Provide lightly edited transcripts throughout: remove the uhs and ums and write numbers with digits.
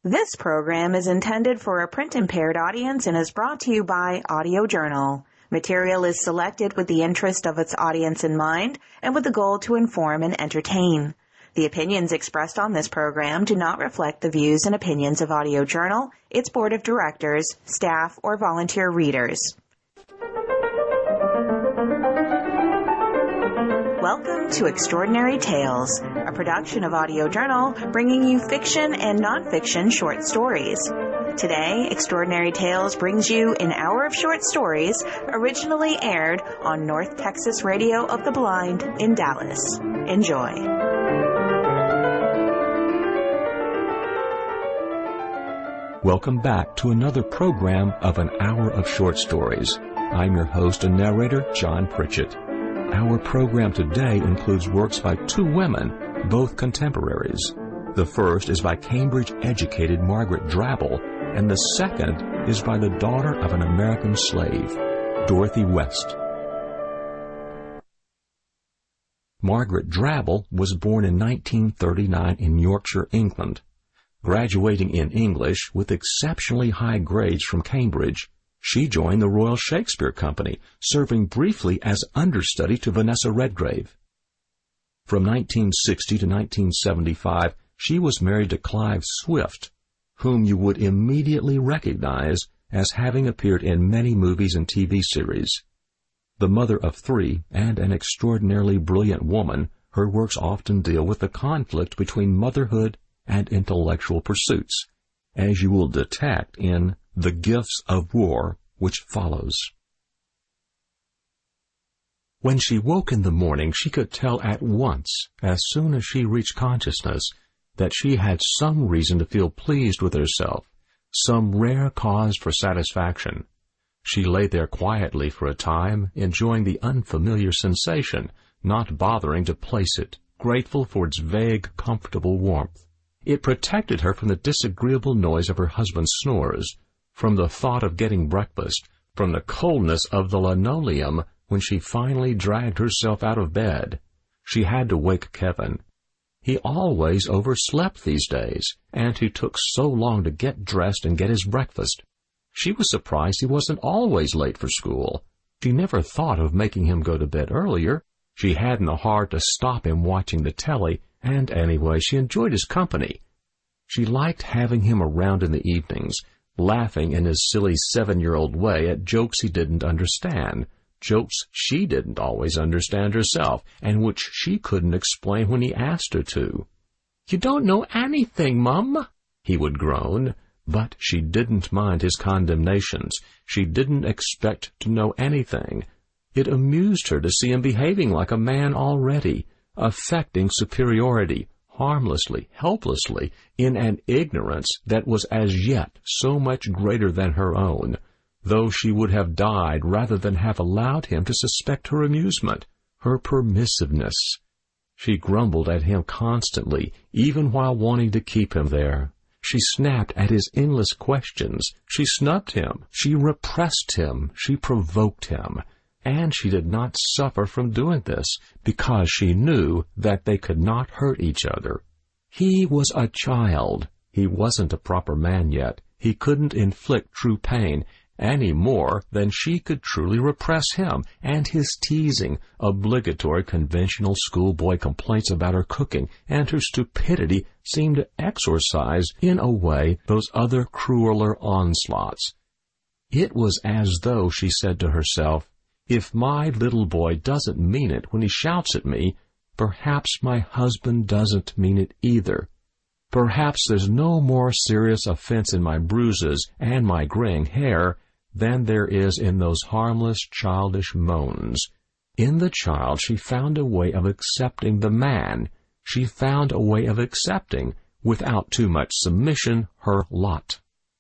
This program is intended for a print-impaired audience and is brought to you by Audio Journal. Material is selected with the interest of its audience in mind and with the goal to inform and entertain. The opinions expressed on this program do not reflect the views and opinions of Audio Journal, its board of directors, staff, or volunteer readers. Welcome to Extraordinary Tales, a production of Audio Journal bringing you fiction and nonfiction short stories. Today, Extraordinary Tales brings you an hour of short stories originally aired on North Texas Radio of the Blind in Dallas. Enjoy. Welcome back to another program of an hour of short stories. I'm your host and narrator, John Pritchett. Our program today includes works by two women, both contemporaries. The first is by Cambridge-educated Margaret Drabble, and the second is by the daughter of an American slave, Dorothy West. Margaret Drabble was born in 1939 in Yorkshire, England. Graduating in English with exceptionally high grades from Cambridge, she joined the Royal Shakespeare Company, serving briefly as understudy to Vanessa Redgrave. From 1960 to 1975, she was married to Clive Swift, whom you would immediately recognize as having appeared in many movies and TV series. The mother of three and an extraordinarily brilliant woman, her works often deal with the conflict between motherhood and intellectual pursuits, as you will detect in The Gifts of War, which follows. When she woke in the morning, she could tell at once, as soon as she reached consciousness, that she had some reason to feel pleased with herself, some rare cause for satisfaction. She lay there quietly for a time, enjoying the unfamiliar sensation, not bothering to place it, grateful for its vague, comfortable warmth. It protected her from the disagreeable noise of her husband's snores, from the thought of getting breakfast, from the coldness of the linoleum when she finally dragged herself out of bed. She had to wake Kevin. He always overslept these days, and he took so long to get dressed and get his breakfast. She was surprised he wasn't always late for school. She never thought of making him go to bed earlier. She hadn't the heart to stop him watching the telly, and anyway, she enjoyed his company. She liked having him around in the evenings, laughing in his silly 7-year-old way at jokes he didn't understand, jokes she didn't always understand herself, and which she couldn't explain when he asked her to. "You don't know anything, Mum," he would groan, but she didn't mind his condemnations. She didn't expect to know anything. It amused her to see him behaving like a man already, affecting superiority, harmlessly, helplessly, in an ignorance that was as yet so much greater than her own, though she would have died rather than have allowed him to suspect her amusement, her permissiveness. She grumbled at him constantly, even while wanting to keep him there. She snapped at his endless questions. She snubbed him. She repressed him. She provoked him. And she did not suffer from doing this, because she knew that they could not hurt each other. He was a child. He wasn't a proper man yet. He couldn't inflict true pain, any more than she could truly repress him, and his teasing, obligatory conventional schoolboy complaints about her cooking, and her stupidity seemed to exorcise, in a way, those other crueler onslaughts. It was as though she said to herself, "If my little boy doesn't mean it when he shouts at me, perhaps my husband doesn't mean it either. Perhaps there's no more serious offense in my bruises and my graying hair than there is in those harmless, childish moans." In the child she found a way of accepting the man. She found a way of accepting, without too much submission, her lot.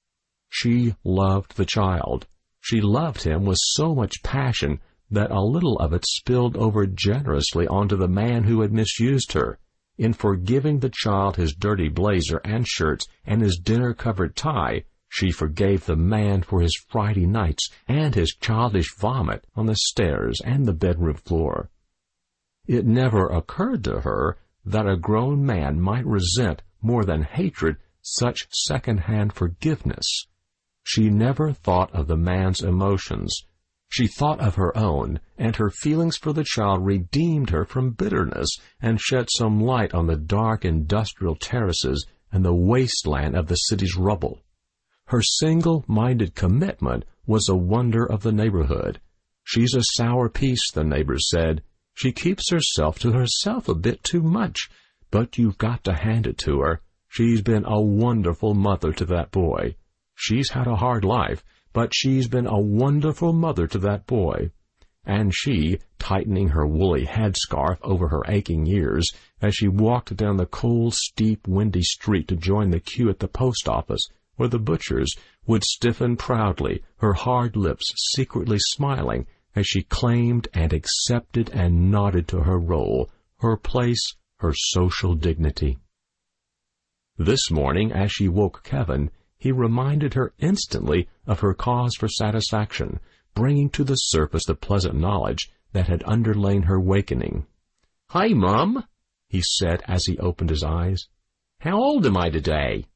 She loved the child. She loved him with so much passion that a little of it spilled over generously onto the man who had misused her. In forgiving the child his dirty blazer and shirts and his dinner-covered tie, she forgave the man for his Friday nights and his childish vomit on the stairs and the bedroom floor. It never occurred to her that a grown man might resent more than hatred such second-hand forgiveness. She never thought of the man's emotions. She thought of her own, and her feelings for the child redeemed her from bitterness and shed some light on the dark industrial terraces and the wasteland of the city's rubble. Her single-minded commitment was a wonder of the neighborhood. She's a sour piece, the neighbors said. She keeps herself to herself a bit too much, but you've got to hand it to her. She's been a wonderful mother to that boy. She's had a hard life, but she's been a wonderful mother to that boy. And she, tightening her woolly headscarf over her aching ears, as she walked down the cold, steep, windy street to join the queue at the post office, where the butchers, would stiffen proudly, her hard lips secretly smiling, as she claimed and accepted and nodded to her role, her place, her social dignity. This morning, as she woke Kevin, he reminded her instantly of her cause for satisfaction, bringing to the surface the pleasant knowledge that had underlain her wakening. "Hi, Mom," he said as he opened his eyes. "How old am I today?"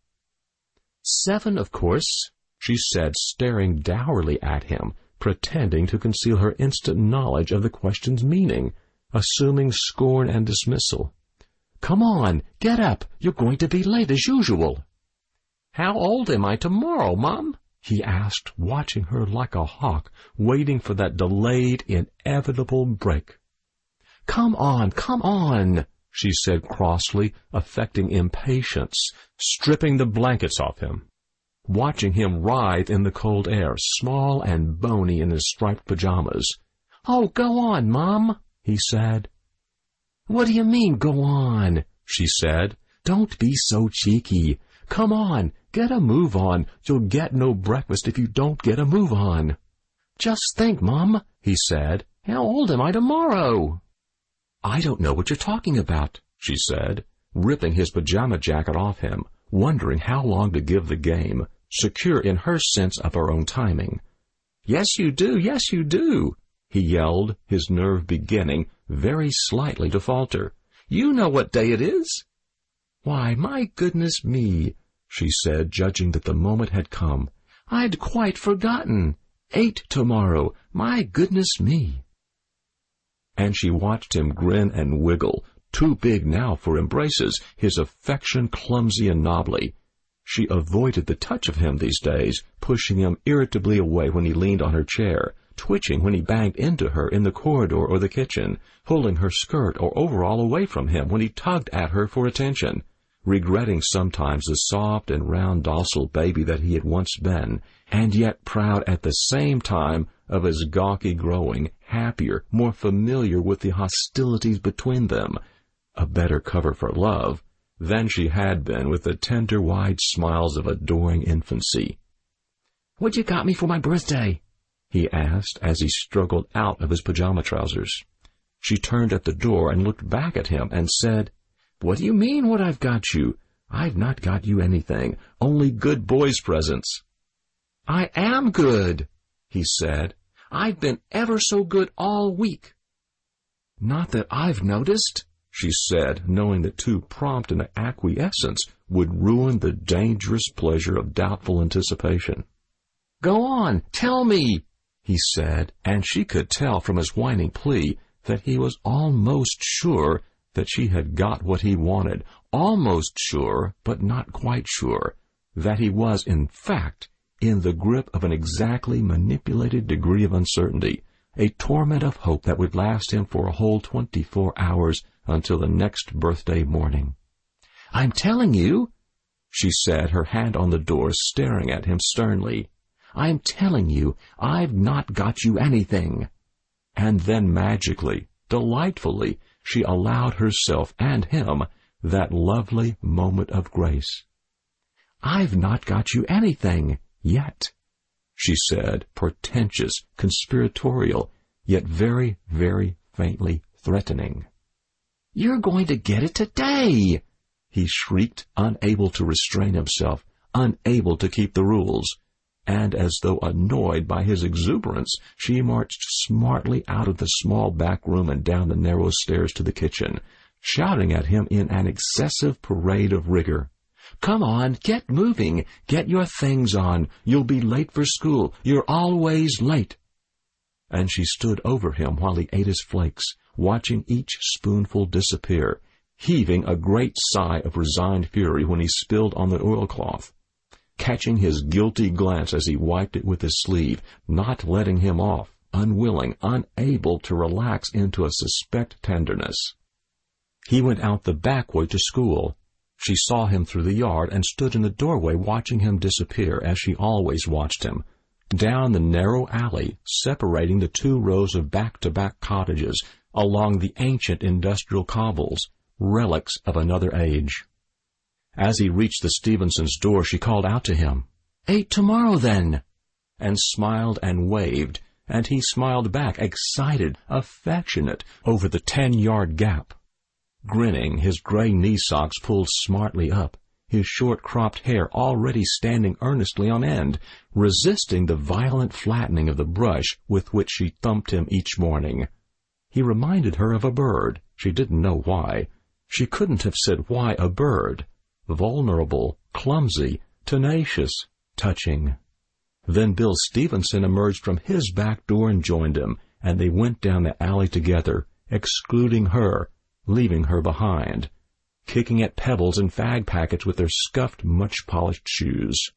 "7, of course," she said, staring dourly at him, pretending to conceal her instant knowledge of the question's meaning, assuming scorn and dismissal. "Come on, get up. You're going to be late as usual." "How old am I tomorrow, Mom?" he asked, watching her like a hawk, waiting for that delayed, inevitable break. Come on," she said crossly, affecting impatience, stripping the blankets off him. Watching him writhe in the cold air, small and bony in his striped pajamas. "Oh, go on, Mom," he said. "What do you mean, go on?" she said. "Don't be so cheeky. Come on, get a move on. You'll get no breakfast if you don't get a move on." "Just think, Mom," he said. "How old am I tomorrow?" "I don't know what you're talking about," she said, ripping his pajama jacket off him, wondering how long to give the game, secure in her sense of her own timing. "Yes, you do," he yelled, his nerve beginning, very slightly, to falter. "You know what day it is." "Why, my goodness me," she said, judging that the moment had come. "I'd quite forgotten. 8 tomorrow. My goodness me." And she watched him grin and wiggle, too big now for embraces, his affection clumsy and knobbly. She avoided the touch of him these days, pushing him irritably away when he leaned on her chair, twitching when he banged into her in the corridor or the kitchen, pulling her skirt or overall away from him when he tugged at her for attention, regretting sometimes the soft and round docile baby that he had once been, and yet proud at the same time of his gawky growing, happier, more familiar with the hostilities between them, a better cover for love, than she had been with the tender wide smiles of adoring infancy. "What you got me for my birthday?" he asked as he struggled out of his pajama trousers. She turned at the door and looked back at him and said, "What do you mean, what I've got you? I've not got you anything, only good boys' presents." "I am good," he said. "I've been ever so good all week." "Not that I've noticed," she said, knowing that too prompt an acquiescence would ruin the dangerous pleasure of doubtful anticipation. "Go on, tell me," he said, and she could tell from his whining plea that he was almost sure that she had got what he wanted, almost sure, but not quite sure, that he was, in fact, in the grip of an exactly manipulated degree of uncertainty, a torment of hope that would last him for a whole 24 hours until the next birthday morning. "I'm telling you," she said, her hand on the door, staring at him sternly. "I'm telling you, I've not got you anything." And then magically, delightfully, she allowed herself and him that lovely moment of grace. "I've not got you anything yet," she said, portentous, conspiratorial, yet very, very faintly threatening. "You're going to get it today," he shrieked, unable to restrain himself, unable to keep the rules. And as though annoyed by his exuberance, she marched smartly out of the small back room and down the narrow stairs to the kitchen, shouting at him in an excessive parade of rigor. "Come on, get moving. Get your things on. You'll be late for school. You're always late." And she stood over him while he ate his flakes, watching each spoonful disappear, heaving a great sigh of resigned fury when he spilled on the oilcloth, catching his guilty glance as he wiped it with his sleeve, not letting him off, unwilling, unable to relax into a suspect tenderness. He went out the back way to school. She saw him through the yard and stood in the doorway watching him disappear as she always watched him, down the narrow alley separating the 2 rows of back-to-back cottages along the ancient industrial cobbles, relics of another age. As he reached the Stevensons' door, she called out to him, "8 tomorrow, then," and smiled and waved, and he smiled back, excited, affectionate, over the 10-yard gap. Grinning, his gray knee socks pulled smartly up, his short-cropped hair already standing earnestly on end, resisting the violent flattening of the brush with which she thumped him each morning. He reminded her of a bird. She didn't know why. She couldn't have said why a bird. Vulnerable, clumsy, tenacious, touching. Then Bill Stevenson emerged from his back door and joined him, and they went down the alley together, excluding her, leaving her behind, kicking at pebbles and fag packets with their scuffed, much-polished shoes.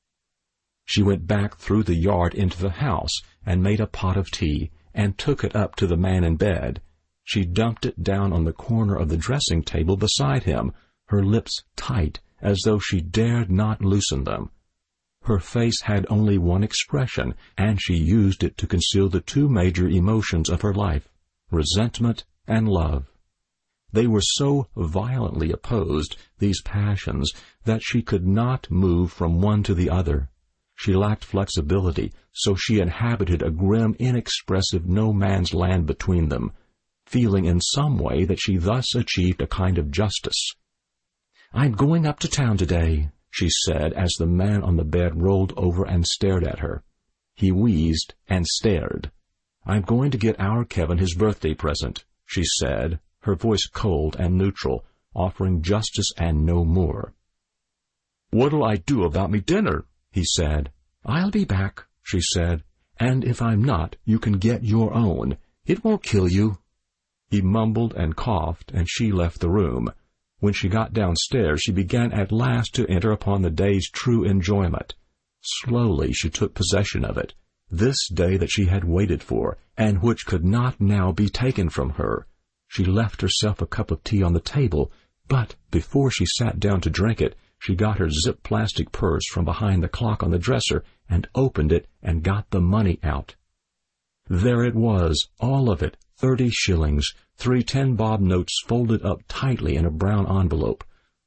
She went back through the yard into the house and made a pot of tea and took it up to the man in bed. She dumped it down on the corner of the dressing table beside him, her lips tight as though she dared not loosen them. Her face had only one expression, and she used it to conceal the 2 major emotions of her life, resentment and love. They were so violently opposed, these passions, that she could not move from one to the other. She lacked flexibility, so she inhabited a grim, inexpressive no-man's land between them, feeling in some way that she thus achieved a kind of justice. "I'm going up to town today," she said as the man on the bed rolled over and stared at her. He wheezed and stared. "I'm going to get our Kevin his birthday present," she said, her voice cold and neutral, offering justice and no more. "What'll I do about me dinner?" he said. "I'll be back," she said, "and if I'm not, you can get your own. It won't kill you." He mumbled and coughed, and she left the room. When she got downstairs, she began at last to enter upon the day's true enjoyment. Slowly she took possession of it, this day that she had waited for, and which could not now be taken from her. She left herself a cup of tea on the table, but before she sat down to drink it, she got her zip plastic purse from behind the clock on the dresser and opened it and got the money out. There it was, all of it, 30 shillings, 3 10-bob notes folded up tightly in a brown envelope,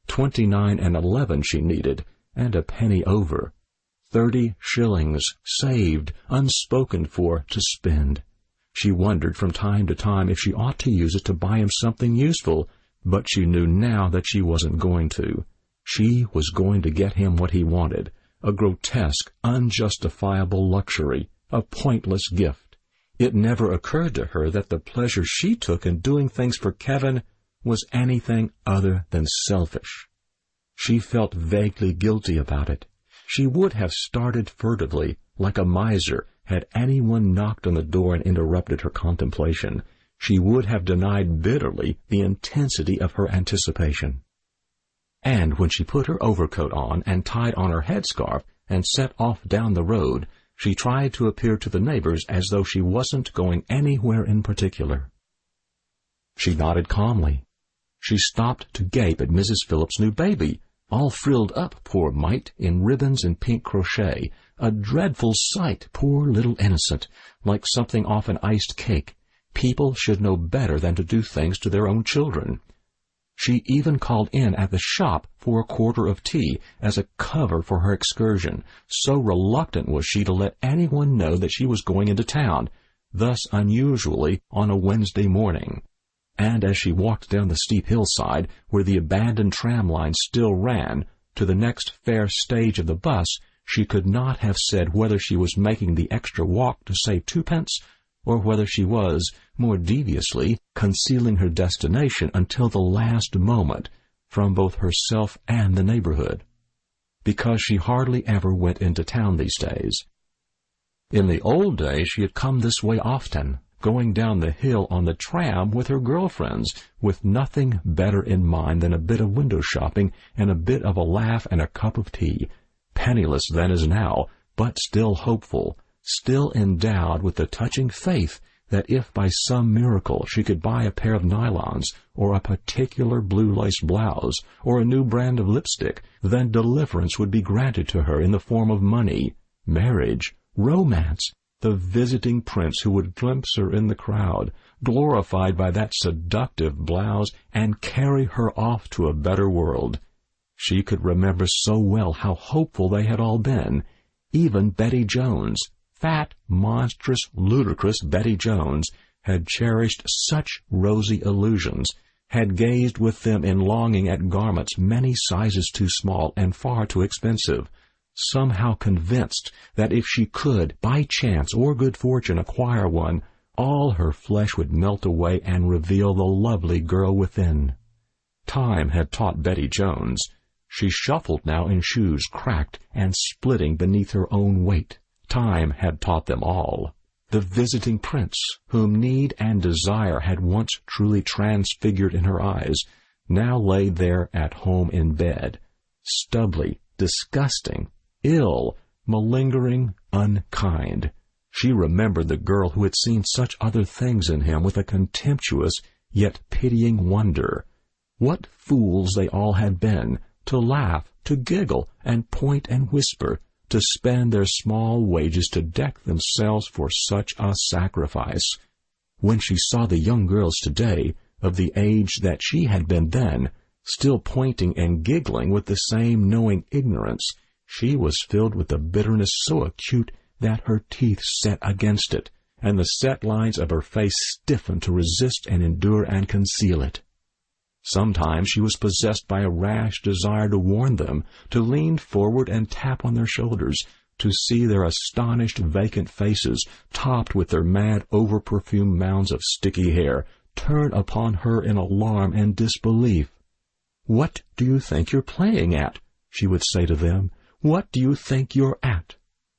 29 and 11 she needed, and a penny over. 30 shillings, saved, unspoken for, to spend. She wondered from time to time if she ought to use it to buy him something useful, but she knew now that she wasn't going to. She was going to get him what he wanted, a grotesque, unjustifiable luxury, a pointless gift. It never occurred to her that the pleasure she took in doing things for Kevin was anything other than selfish. She felt vaguely guilty about it. She would have started furtively, like a miser, had anyone knocked on the door and interrupted her contemplation. She would have denied bitterly the intensity of her anticipation. And when she put her overcoat on and tied on her headscarf and set off down the road, she tried to appear to the neighbors as though she wasn't going anywhere in particular. She nodded calmly. She stopped to gape at Mrs. Phillips' new baby, all frilled up, poor mite, in ribbons and pink crochet, a dreadful sight, poor little innocent, like something off an iced cake. People should know better than to do things to their own children. She even called in at the shop for a quarter of tea as a cover for her excursion, so reluctant was she to let anyone know that she was going into town, thus unusually on a Wednesday morning. And as she walked down the steep hillside, where the abandoned tram line still ran, to the next fair stage of the bus, she could not have said whether she was making the extra walk to save 2p, or whether she was, more deviously, concealing her destination until the last moment, from both herself and the neighborhood, because she hardly ever went into town these days. In the old days she had come this way often, going down the hill on the tram with her girlfriends, with nothing better in mind than a bit of window shopping and a bit of a laugh and a cup of tea, penniless then as now, but still hopeful, still endowed with the touching faith that if by some miracle she could buy a pair of nylons, or a particular blue lace blouse, or a new brand of lipstick, then deliverance would be granted to her in the form of money, marriage, romance, the visiting prince who would glimpse her in the crowd, glorified by that seductive blouse, and carry her off to a better world. She could remember so well how hopeful they had all been. Even Betty Jones, fat, monstrous, ludicrous Betty Jones, had cherished such rosy illusions, had gazed with them in longing at garments many sizes too small and far too expensive, somehow convinced that if she could, by chance or good fortune, acquire one, all her flesh would melt away and reveal the lovely girl within. Time had taught Betty Jones. She shuffled now in shoes cracked and splitting beneath her own weight. Time had taught them all. The visiting prince, whom need and desire had once truly transfigured in her eyes, now lay there at home in bed, stubbly, disgusting, ill, malingering, unkind. She remembered the girl who had seen such other things in him with a contemptuous yet pitying wonder. What fools they all had been, to laugh, to giggle, and point and whisper, to spend their small wages to deck themselves for such a sacrifice. When she saw the young girls today, of the age that she had been then, still pointing and giggling with the same knowing ignorance, she was filled with a bitterness so acute that her teeth set against it, and the set lines of her face stiffened to resist and endure and conceal it. Sometimes she was possessed by a rash desire to warn them, to lean forward and tap on their shoulders, to see their astonished vacant faces, topped with their mad over-perfumed mounds of sticky hair, turn upon her in alarm and disbelief. "What do you think you're playing at?" she would say to them. "What do you think you're at?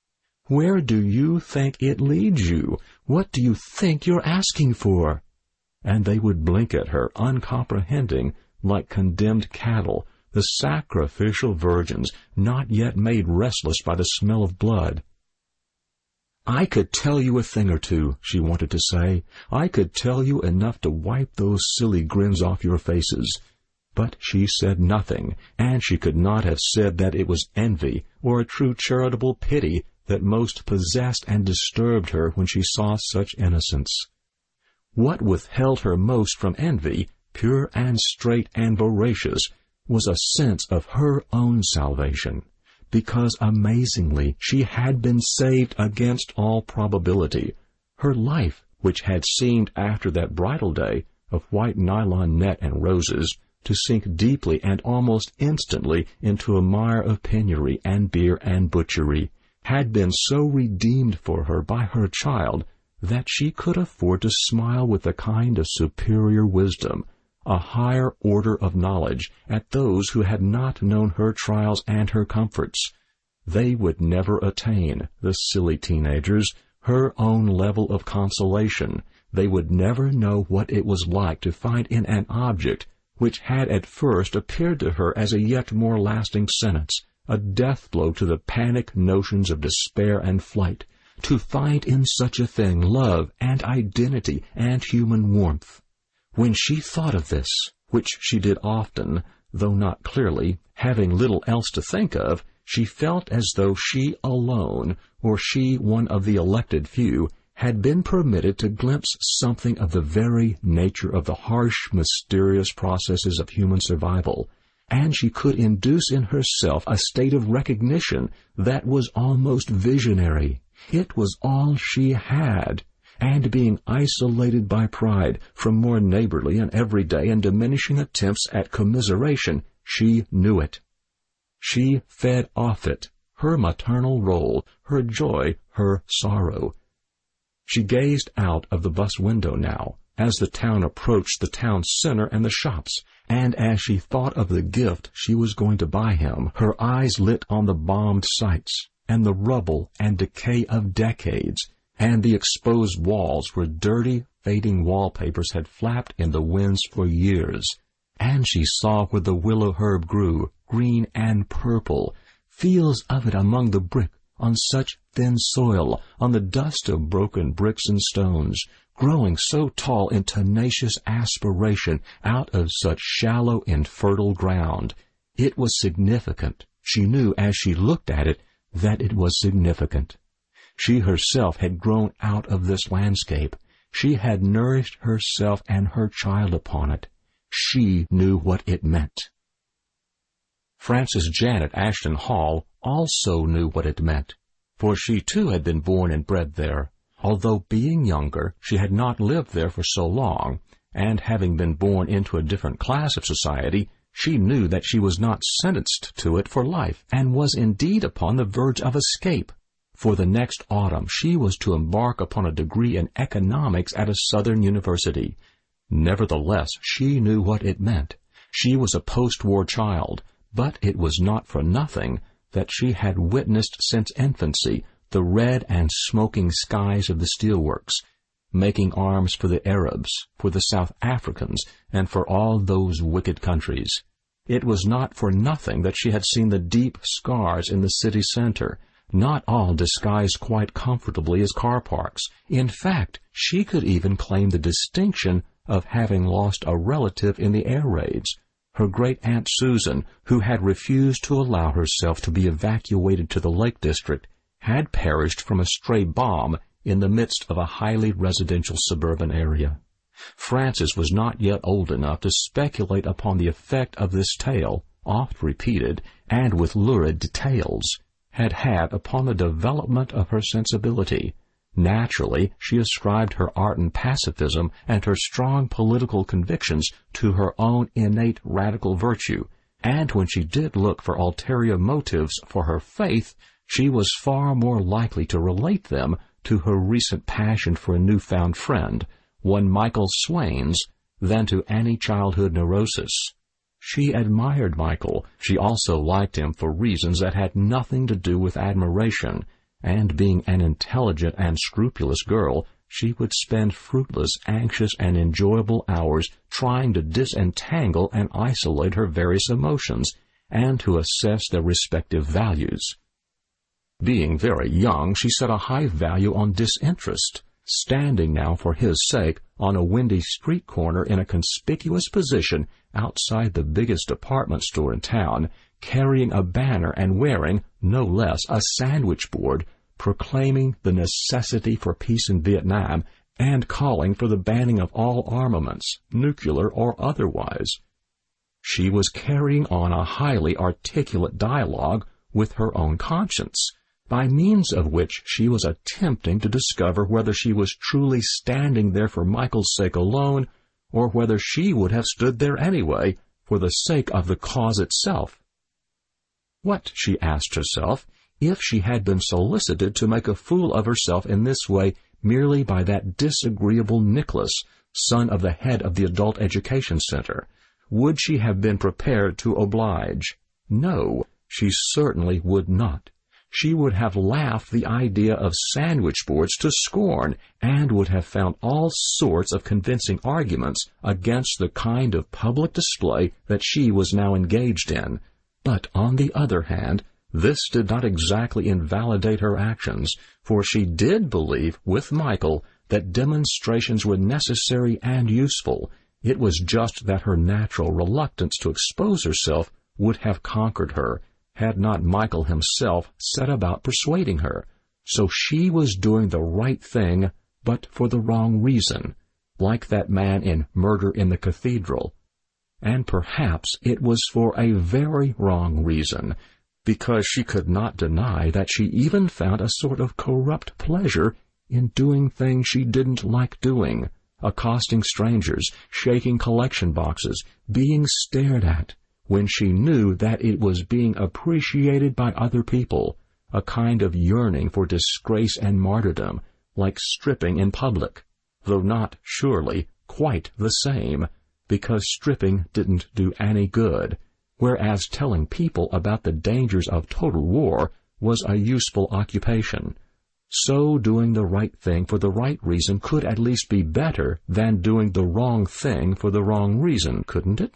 Where do you think it leads you? What do you think you're asking for?" And they would blink at her, uncomprehending, like condemned cattle, the sacrificial virgins, not yet made restless by the smell of blood. "I could tell you a thing or two," she wanted to say. "I could tell you enough to wipe those silly grins off your faces." But she said nothing, and she could not have said that it was envy or a true charitable pity that most possessed and disturbed her when she saw such innocence. What withheld her most from envy, pure and straight and voracious, was a sense of her own salvation, because amazingly she had been saved against all probability. Her life, which had seemed after that bridal day of white nylon net and roses, to sink deeply and almost instantly into a mire of penury and beer and butchery, had been so redeemed for her by her child that she could afford to smile with a kind of superior wisdom, a higher order of knowledge, at those who had not known her trials and her comforts. They would never attain, the silly teenagers, her own level of consolation. They would never know what it was like to find in an object which had at first appeared to her as a yet more lasting sentence, a death blow to the panic notions of despair and flight, to find in such a thing love and identity and human warmth. When she thought of this, which she did often, though not clearly, having little else to think of, she felt as though she alone, or she one of the elected few, had been permitted to glimpse something of the very nature of the harsh, mysterious processes of human survival, and she could induce in herself a state of recognition that was almost visionary. It was all she had, and being isolated by pride from more neighborly and everyday and diminishing attempts at commiseration, she knew it. She fed off it, her maternal role, her joy, her sorrow. She gazed out of the bus window now, as the town approached the town center and the shops, and as she thought of the gift she was going to buy him, her eyes lit on the bombed sites, and the rubble and decay of decades, and the exposed walls where dirty, fading wallpapers had flapped in the winds for years. And she saw where the willow herb grew, green and purple, fields of it among the brick, on such thin soil, on the dust of broken bricks and stones, growing so tall in tenacious aspiration out of such shallow, infertile ground. It was significant. She knew as she looked at it that it was significant. She herself had grown out of this landscape. She had nourished herself and her child upon it. She knew what it meant. Frances Janet Ashton Hall also knew what it meant, for she too had been born and bred there. Although being younger, she had not lived there for so long, and having been born into a different class of society, she knew that she was not sentenced to it for life, and was indeed upon the verge of escape. For the next autumn she was to embark upon a degree in economics at a Southern university. Nevertheless, she knew what it meant. She was a post-war child, but it was not for nothing that she had witnessed since infancy the red and smoking skies of the steelworks, making arms for the Arabs, for the South Africans, and for all those wicked countries. It was not for nothing that she had seen the deep scars in the city center, not all disguised quite comfortably as car parks. In fact, she could even claim the distinction of having lost a relative in the air raids. Her great-aunt Susan, who had refused to allow herself to be evacuated to the Lake District, had perished from a stray bomb in the midst of a highly residential suburban area. Frances was not yet old enough to speculate upon the effect of this tale, oft repeated, and with lurid details, had had upon the development of her sensibility. Naturally, she ascribed her ardent pacifism and her strong political convictions to her own innate radical virtue, and when she did look for ulterior motives for her faith, she was far more likely to relate them to her recent passion for a newfound friend, one Michael Swain's, than to any childhood neurosis. She admired Michael. She also liked him for reasons that had nothing to do with admiration, and being an intelligent and scrupulous girl, she would spend fruitless, anxious, and enjoyable hours trying to disentangle and isolate her various emotions, and to assess their respective values. Being very young, she set a high value on disinterest, standing now for his sake on a windy street corner in a conspicuous position outside the biggest department store in town, carrying a banner and wearing, no less, a sandwich board proclaiming the necessity for peace in Vietnam and calling for the banning of all armaments, nuclear or otherwise. She was carrying on a highly articulate dialogue with her own conscience, by means of which she was attempting to discover whether she was truly standing there for Michael's sake alone, or whether she would have stood there anyway for the sake of the cause itself. What, she asked herself, if she had been solicited to make a fool of herself in this way merely by that disagreeable Nicholas, son of the head of the Adult Education Center? Would she have been prepared to oblige? No, she certainly would not. She would have laughed the idea of sandwich boards to scorn, and would have found all sorts of convincing arguments against the kind of public display that she was now engaged in. But on the other hand, this did not exactly invalidate her actions, for she did believe, with Michael, that demonstrations were necessary and useful. It was just that her natural reluctance to expose herself would have conquered her, had not Michael himself set about persuading her. So she was doing the right thing, but for the wrong reason, like that man in Murder in the Cathedral. And perhaps it was for a very wrong reason, because she could not deny that she even found a sort of corrupt pleasure in doing things she didn't like doing, accosting strangers, shaking collection boxes, being stared at, when she knew that it was being appreciated by other people, a kind of yearning for disgrace and martyrdom, like stripping in public, though not, surely, quite the same, because stripping didn't do any good, whereas telling people about the dangers of total war was a useful occupation. So doing the right thing for the right reason could at least be better than doing the wrong thing for the wrong reason, couldn't it?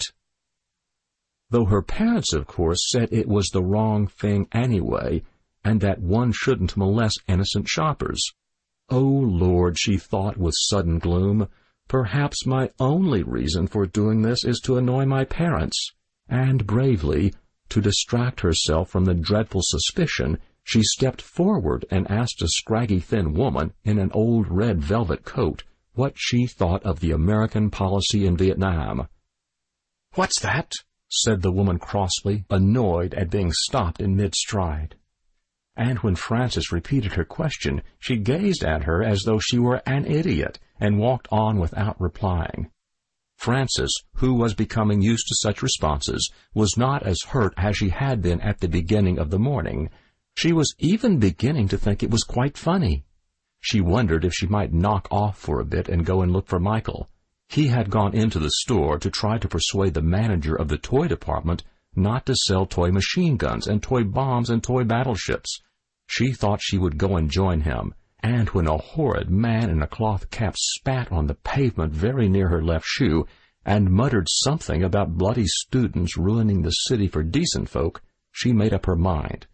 Though her parents, of course, said it was the wrong thing anyway, and that one shouldn't molest innocent shoppers. Oh, Lord, she thought with sudden gloom, perhaps my only reason for doing this is to annoy my parents. And bravely, to distract herself from the dreadful suspicion, she stepped forward and asked a scraggy thin woman in an old red velvet coat what she thought of the American policy in Vietnam. "What's that?" said the woman crossly, annoyed at being stopped in mid-stride. And when Frances repeated her question, she gazed at her as though she were an idiot and walked on without replying. Frances, who was becoming used to such responses, was not as hurt as she had been at the beginning of the morning. She was even beginning to think it was quite funny. She wondered if she might knock off for a bit and go and look for Michael. He had gone into the store to try to persuade the manager of the toy department not to sell toy machine guns and toy bombs and toy battleships. She thought she would go and join him, and when a horrid man in a cloth cap spat on the pavement very near her left shoe and muttered something about bloody students ruining the city for decent folk, she made up her mind.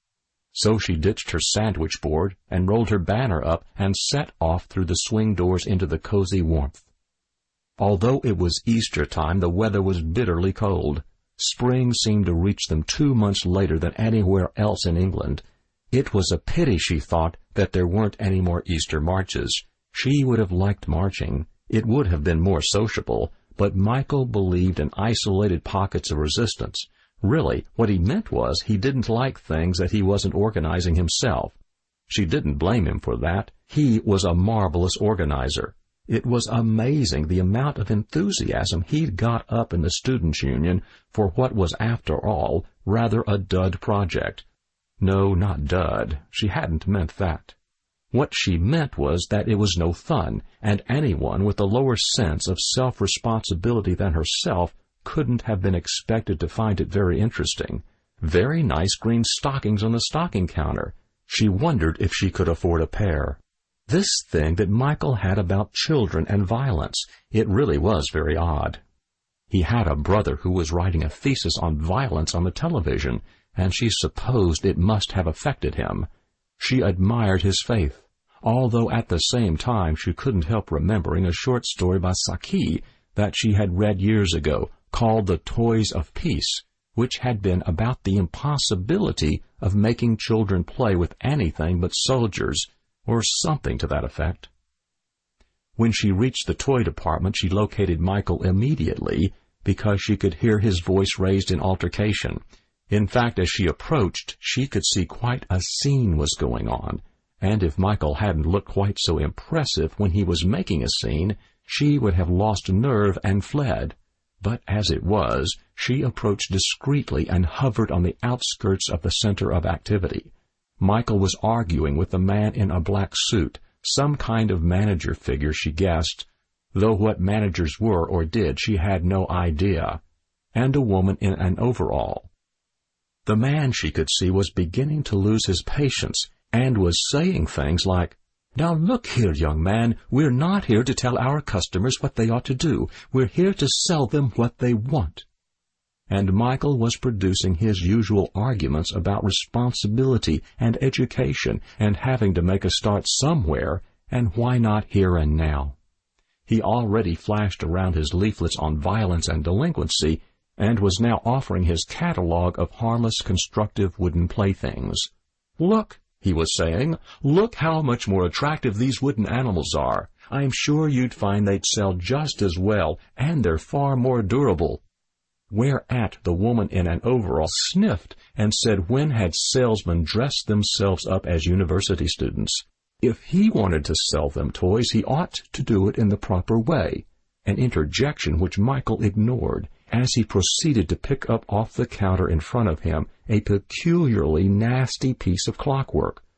So she ditched her sandwich board and rolled her banner up and set off through the swing doors into the cozy warmth. Although it was Easter time, the weather was bitterly cold. Spring seemed to reach them 2 months later than anywhere else in England. It was a pity, she thought, that there weren't any more Easter marches. She would have liked marching. It would have been more sociable, but Michael believed in isolated pockets of resistance. Really, what he meant was he didn't like things that he wasn't organizing himself. She didn't blame him for that. He was a marvelous organizer. It was amazing the amount of enthusiasm he'd got up in the Students' Union for what was, after all, rather a dud project. No, not dud. She hadn't meant that. What she meant was that it was no fun, and anyone with a lower sense of self-responsibility than herself couldn't have been expected to find it very interesting. Very nice green stockings on the stocking counter. She wondered if she could afford a pair. This thing that Michael had about children and violence, it really was very odd. He had a brother who was writing a thesis on violence on the television, and she supposed it must have affected him. She admired his faith, although at the same time she couldn't help remembering a short story by Saki that she had read years ago, called The Toys of Peace, which had been about the impossibility of making children play with anything but soldiers, or something to that effect. When she reached the toy department, she located Michael immediately because she could hear his voice raised in altercation. In fact, as she approached, she could see quite a scene was going on, and if Michael hadn't looked quite so impressive when he was making a scene, she would have lost nerve and fled. But as it was, she approached discreetly and hovered on the outskirts of the center of activity. Michael was arguing with a man in a black suit, some kind of manager figure, she guessed, though what managers were or did she had no idea, and a woman in an overall. The man, she could see, was beginning to lose his patience and was saying things like, "Now look here, young man, we're not here to tell our customers what they ought to do. We're here to sell them what they want." And Michael was producing his usual arguments about responsibility and education and having to make a start somewhere, and why not here and now. He already flashed around his leaflets on violence and delinquency, and was now offering his catalog of harmless constructive wooden playthings. "Look," he was saying, "look how much more attractive these wooden animals are. I'm sure you'd find they'd sell just as well, and they're far more durable." Whereat the woman in an overall sniffed and said, when had salesmen dressed themselves up as university students? If he wanted to sell them toys, he ought to do it in the proper way, an interjection which Michael ignored as he proceeded to pick up off the counter in front of him a peculiarly nasty piece of clockwork,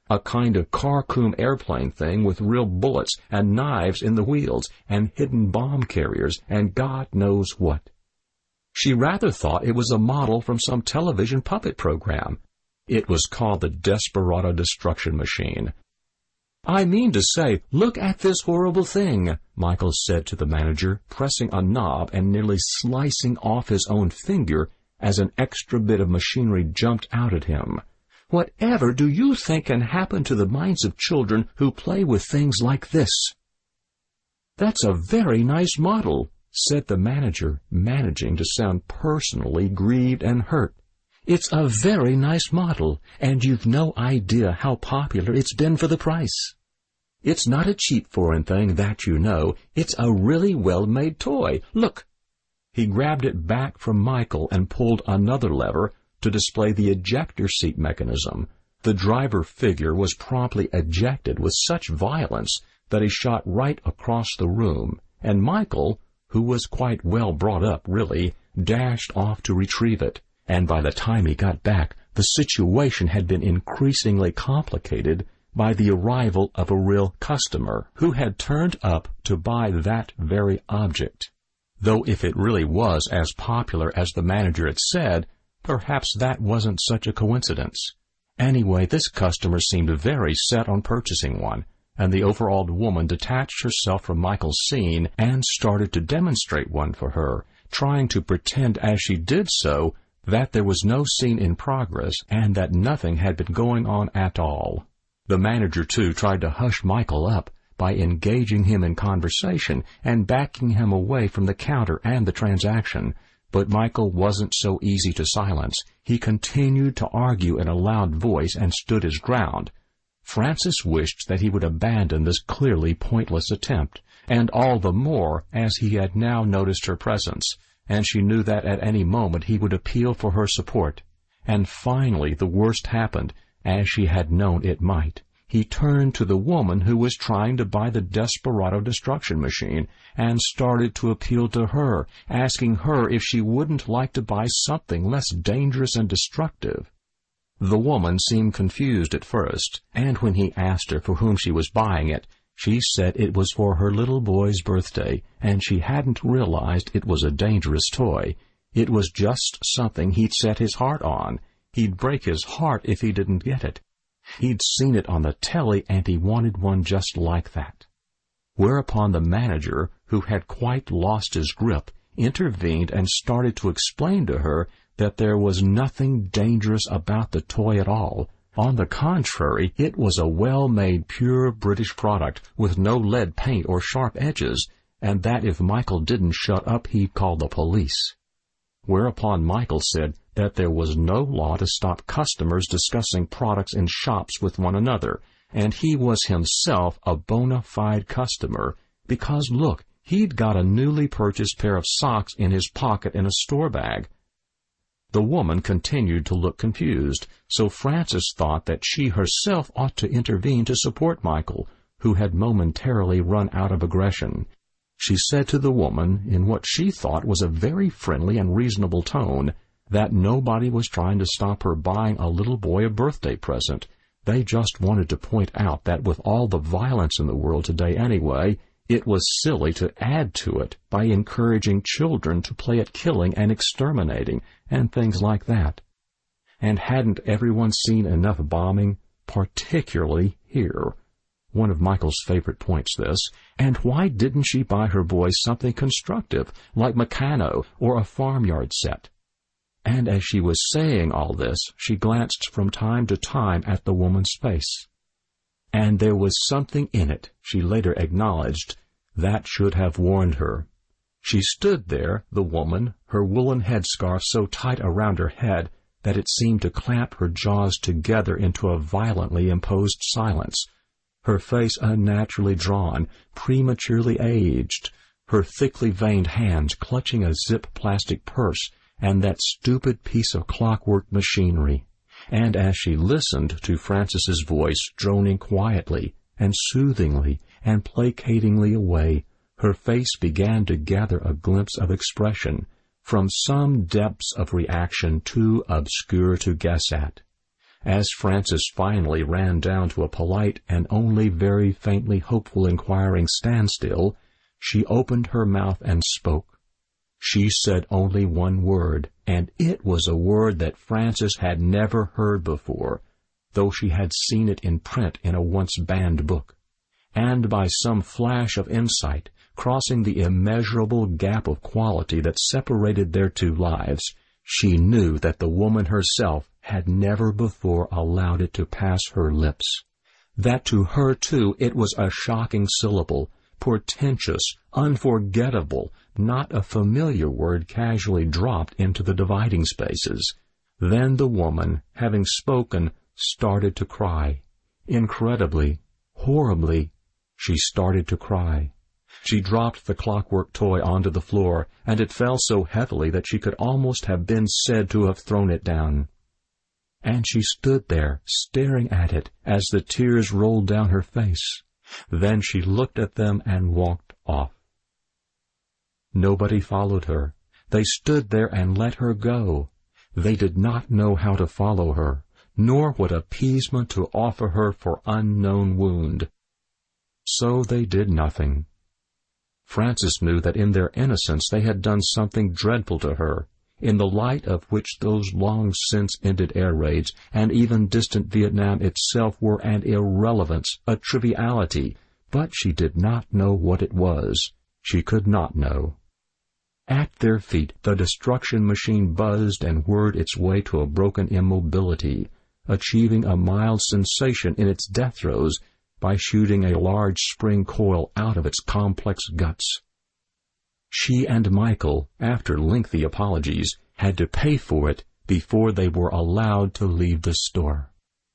a kind of Kharkoum airplane thing with real bullets and knives in the wheels and hidden bomb carriers and God knows what. She rather thought it was a model from some television puppet program. It was called the Desperado Destruction Machine. "I mean to say, look at this horrible thing," Michael said to the manager, pressing a knob and nearly slicing off his own finger as an extra bit of machinery jumped out at him. "Whatever do you think can happen to the minds of children who play with things like this?" "That's a very nice model," said the manager, managing to sound personally grieved and hurt. "It's a very nice model, and you've no idea how popular it's been for the price. It's not a cheap foreign thing, that you know. It's a really well-made toy. Look." He grabbed it back from Michael and pulled another lever to display the ejector seat mechanism. The driver figure was promptly ejected with such violence that he shot right across the room, and Michael, who was quite well brought up, really, dashed off to retrieve it. And by the time he got back, the situation had been increasingly complicated by the arrival of a real customer who had turned up to buy that very object. Though if it really was as popular as the manager had said, perhaps that wasn't such a coincidence. Anyway, this customer seemed very set on purchasing one, and the overawed woman detached herself from Michael's scene and started to demonstrate one for her, trying to pretend as she did so that there was no scene in progress and that nothing had been going on at all. The manager, too, tried to hush Michael up by engaging him in conversation and backing him away from the counter and the transaction. But Michael wasn't so easy to silence. He continued to argue in a loud voice and stood his ground. Frances wished that he would abandon this clearly pointless attempt, and all the more as he had now noticed her presence, and she knew that at any moment he would appeal for her support. And finally the worst happened, as she had known it might. He turned to the woman who was trying to buy the Desperado Destruction Machine and started to appeal to her, asking her if she wouldn't like to buy something less dangerous and destructive. The woman seemed confused at first, and when he asked her for whom she was buying it, she said it was for her little boy's birthday, and she hadn't realized it was a dangerous toy. It was just something he'd set his heart on. He'd break his heart if he didn't get it. He'd seen it on the telly, and he wanted one just like that. Whereupon the manager, who had quite lost his grip, intervened and started to explain to her that there was nothing dangerous about the toy at all. On the contrary, it was a well-made, pure British product with no lead paint or sharp edges, and that if Michael didn't shut up, he'd call the police. Whereupon Michael said that there was no law to stop customers discussing products in shops with one another, and he was himself a bona fide customer, because, look, he'd got a newly purchased pair of socks in his pocket in a store bag. The woman continued to look confused, so Frances thought that she herself ought to intervene to support Michael, who had momentarily run out of aggression. She said to the woman, in what she thought was a very friendly and reasonable tone, that nobody was trying to stop her buying a little boy a birthday present. They just wanted to point out that with all the violence in the world today anyway, it was silly to add to it by encouraging children to play at killing and exterminating and things like that. And hadn't everyone seen enough bombing, particularly here? One of Michael's favorite points, this. And why didn't she buy her boy something constructive, like Meccano or a farmyard set? And as she was saying all this, she glanced from time to time at the woman's face. And there was something in it, she later acknowledged, that should have warned her. She stood there, the woman, her woolen headscarf so tight around her head that it seemed to clamp her jaws together into a violently imposed silence, her face unnaturally drawn, prematurely aged, her thickly veined hands clutching a zip plastic purse and that stupid piece of clockwork machinery. And as she listened to Frances's voice droning quietly and soothingly and placatingly away, her face began to gather a glimpse of expression from some depths of reaction too obscure to guess at. As Frances finally ran down to a polite and only very faintly hopeful inquiring standstill, she opened her mouth and spoke. She said only one word, and it was a word that Frances had never heard before, though she had seen it in print in a once banned book. And by some flash of insight, crossing the immeasurable gap of quality that separated their two lives, she knew that the woman herself had never before allowed it to pass her lips. That to her, too, it was a shocking syllable, portentous, unforgettable, not a familiar word casually dropped into the dividing spaces. Then the woman, having spoken, started to cry. Incredibly, horribly, she started to cry. She dropped the clockwork toy onto the floor, and it fell so heavily that she could almost have been said to have thrown it down. And she stood there, staring at it, as the tears rolled down her face. Then she looked at them and walked off. Nobody followed her. They stood there and let her go. They did not know how to follow her, nor what appeasement to offer her for unknown wound. So they did nothing. Frances knew that in their innocence they had done something dreadful to her, in the light of which those long-since-ended air raids and even distant Vietnam itself were an irrelevance, a triviality, but she did not know what it was. She could not know. At their feet the destruction machine buzzed and whirred its way to a broken immobility, achieving a mild sensation in its death throes by shooting a large spring coil out of its complex guts. She and Michael, after lengthy apologies, had to pay for it before they were allowed to leave the store.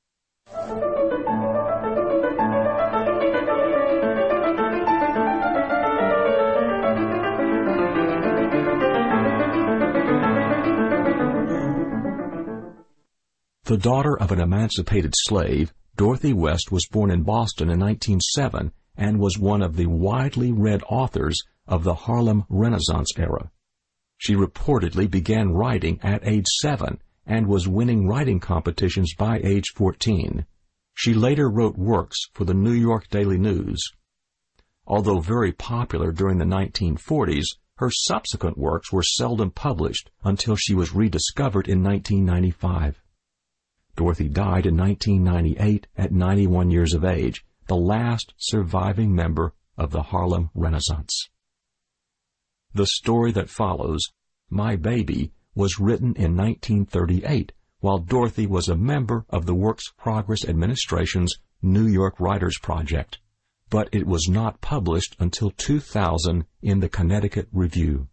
The daughter of an emancipated slave, Dorothy West was born in Boston in 1907 and was one of the widely read authors of the Harlem Renaissance era. She reportedly began writing at age 7 and was winning writing competitions by age 14. She later wrote works for the New York Daily News. Although very popular during the 1940s, her subsequent works were seldom published until she was rediscovered in 1995. Dorothy died in 1998 at 91 years of age, the last surviving member of the Harlem Renaissance. The story that follows, My Baby, was written in 1938, while Dorothy was a member of the Works Progress Administration's New York Writers Project, but it was not published until 2000 in the Connecticut Review.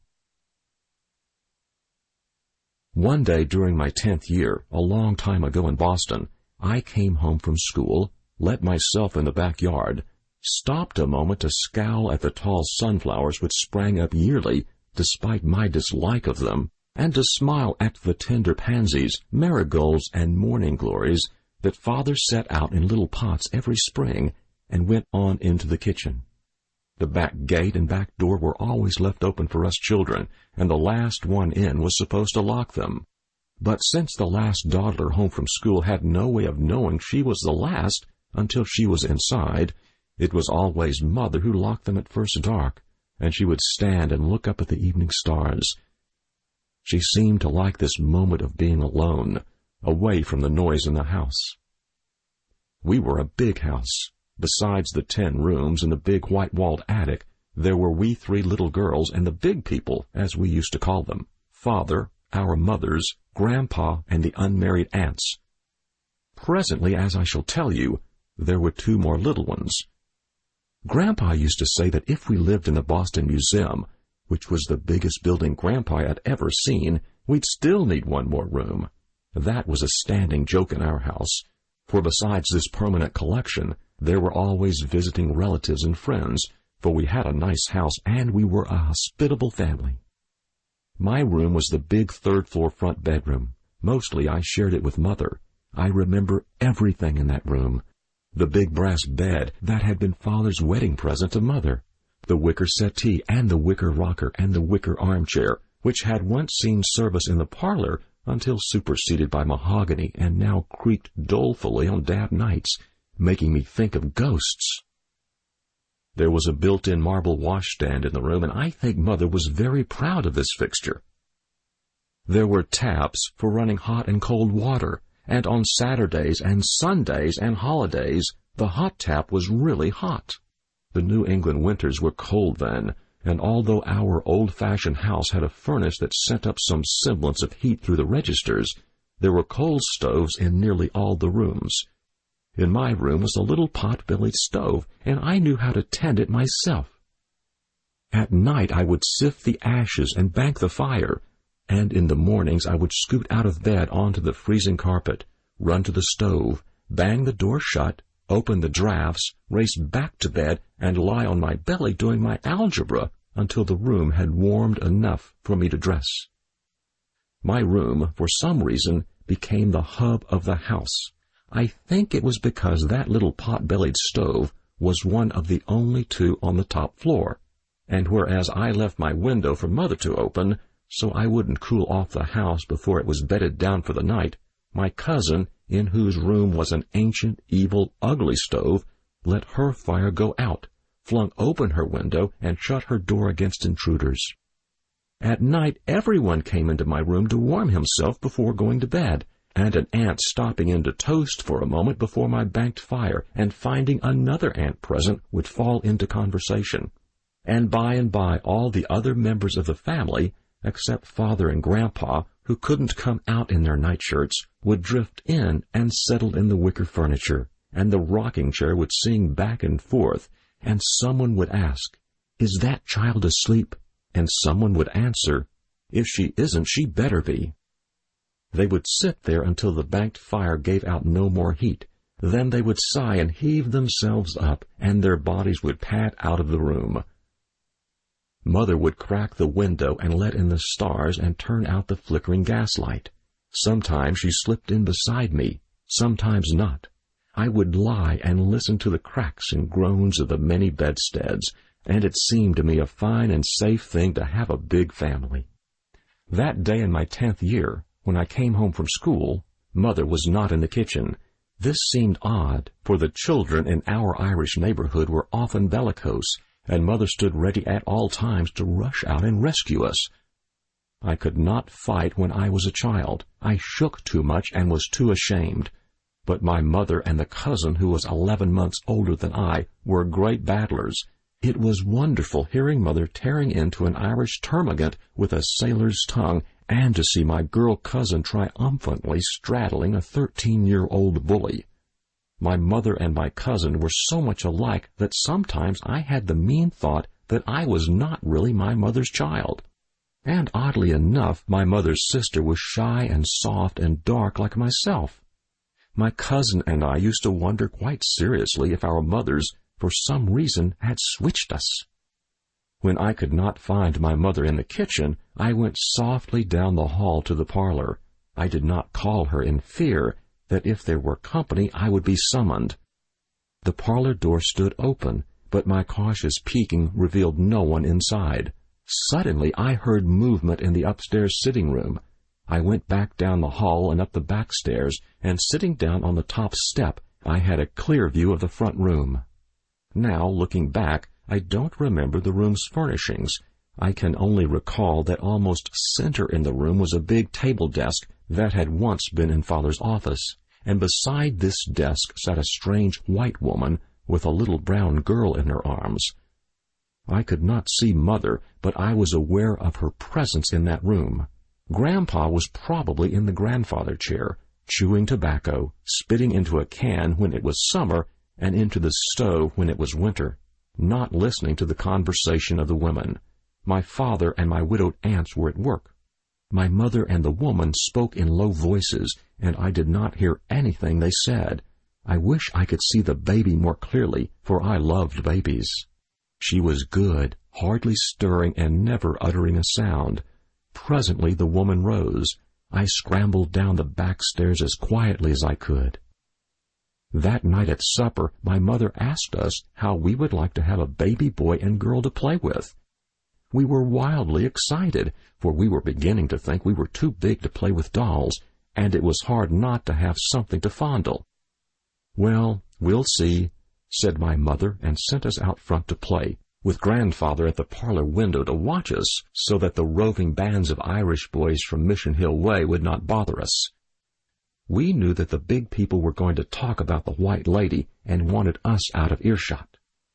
One day during my 10th year, a long time ago in Boston, I came home from school, let myself in the backyard, stopped a moment to scowl at the tall sunflowers which sprang up yearly, despite my dislike of them, and to smile at the tender pansies, marigolds, and morning glories that Father set out in little pots every spring, and went on into the kitchen. The back gate and back door were always left open for us children, and the last one in was supposed to lock them. But since the last dawdler home from school had no way of knowing she was the last until she was inside, it was always Mother who locked them at first dark, and she would stand and look up at the evening stars. She seemed to like this moment of being alone, away from the noise in the house. We were a big house. Besides the 10 rooms and the big white-walled attic, there were we 3 little girls and the big people, as we used to call them, Father, our mothers, Grandpa, and the unmarried aunts. Presently, as I shall tell you, there were 2 more little ones. Grandpa used to say that if we lived in the Boston Museum, which was the biggest building Grandpa had ever seen, we'd still need 1 more room. That was a standing joke in our house, for besides this permanent collection, there were always visiting relatives and friends, for we had a nice house and we were a hospitable family. My room was the big 3rd-floor front bedroom. Mostly I shared it with Mother. I remember everything in that room. The big brass bed that had been Father's wedding present to Mother, the wicker settee and the wicker rocker and the wicker armchair, which had once seen service in the parlor until superseded by mahogany and now creaked dolefully on damp nights, making me think of ghosts. There was a built-in marble washstand in the room, and I think Mother was very proud of this fixture. There were taps for running hot and cold water, and on Saturdays and Sundays and holidays, the hot tap was really hot. The New England winters were cold then, and although our old-fashioned house had a furnace that sent up some semblance of heat through the registers, there were coal stoves in nearly all the rooms. In my room was a little pot-bellied stove, and I knew how to tend it myself. At night I would sift the ashes and bank the fire, and in the mornings I would scoot out of bed onto the freezing carpet, run to the stove, bang the door shut, open the drafts, race back to bed, and lie on my belly doing my algebra until the room had warmed enough for me to dress. My room, for some reason, became the hub of the house. I think it was because that little pot-bellied stove was one of the only two on the top floor, and whereas I left my window for Mother to open, so I wouldn't cool off the house before it was bedded down for the night, my cousin, in whose room was an ancient, evil, ugly stove, let her fire go out, flung open her window, and shut her door against intruders. At night everyone came into my room to warm himself before going to bed, and an aunt stopping in to toast for a moment before my banked fire, and finding another aunt present would fall into conversation. And by all the other members of the family, except Father and Grandpa, who couldn't come out in their nightshirts, would drift in and settle in the wicker furniture, and the rocking chair would sing back and forth, and someone would ask, "Is that child asleep?" And someone would answer, "If she isn't, she better be." They would sit there until the banked fire gave out no more heat. Then they would sigh and heave themselves up, and their bodies would pad out of the room. Mother would crack the window and let in the stars and turn out the flickering gaslight. Sometimes she slipped in beside me, sometimes not. I would lie and listen to the cracks and groans of the many bedsteads, and it seemed to me a fine and safe thing to have a big family. That day in my 10th year, when I came home from school, Mother was not in the kitchen. This seemed odd, for the children in our Irish neighborhood were often bellicose, and Mother stood ready at all times to rush out and rescue us. I could not fight when I was a child. I shook too much and was too ashamed. But my mother and the cousin who was 11 months older than I were great battlers. It was wonderful hearing Mother tearing into an Irish termagant with a sailor's tongue, and to see my girl cousin triumphantly straddling a 13-year-old bully. My mother and my cousin were so much alike that sometimes I had the mean thought that I was not really my mother's child. And oddly enough, my mother's sister was shy and soft and dark like myself. My cousin and I used to wonder quite seriously if our mothers, for some reason, had switched us. When I could not find my mother in the kitchen, I went softly down the hall to the parlor. I did not call her in fear that if there were company I would be summoned. The parlor door stood open, but my cautious peeking revealed no one inside. Suddenly I heard movement in the upstairs sitting room. I went back down the hall and up the back stairs, and sitting down on the top step, I had a clear view of the front room. Now, looking back, I don't remember the room's furnishings. I can only recall that almost center in the room was a big table desk that had once been in Father's office, and beside this desk sat a strange white woman with a little brown girl in her arms. I could not see Mother, but I was aware of her presence in that room. Grandpa was probably in the grandfather chair, chewing tobacco, spitting into a can when it was summer, and into the stove when it was winter, not listening to the conversation of the women. My father and my widowed aunts were at work. My mother and the woman spoke in low voices, and I did not hear anything they said. I wish I could see the baby more clearly, for I loved babies. She was good, hardly stirring and never uttering a sound. Presently the woman rose. I scrambled down the back stairs as quietly as I could. That night at supper, my mother asked us how we would like to have a baby boy and girl to play with. We were wildly excited, for we were beginning to think we were too big to play with dolls, and it was hard not to have something to fondle. "Well, we'll see," said my mother, and sent us out front to play, with Grandfather at the parlor window to watch us so that the roving bands of Irish boys from Mission Hill Way would not bother us. We knew that the big people were going to talk about the White Lady and wanted us out of earshot.